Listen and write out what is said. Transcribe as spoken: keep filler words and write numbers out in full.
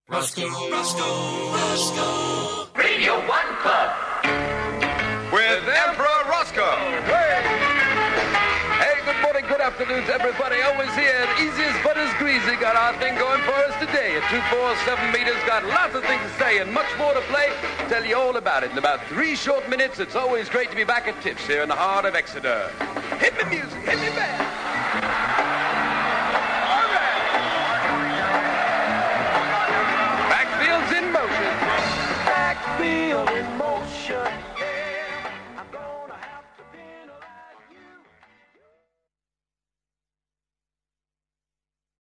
Roscoe, Roscoe, Roscoe. Radio One Club. With Emperor Roscoe. Hey! Hey, good morning, good afternoon to everybody. Always here. Easiest but as greasy. Got our thing going for us today. At two four seven meters. Got lots of things to say and much more to play. Tell you all about it in about three short minutes. It's always great to be back at Tips here in the heart of Exeter. Hit me music. Hit me band. In motion. Backfield in motion.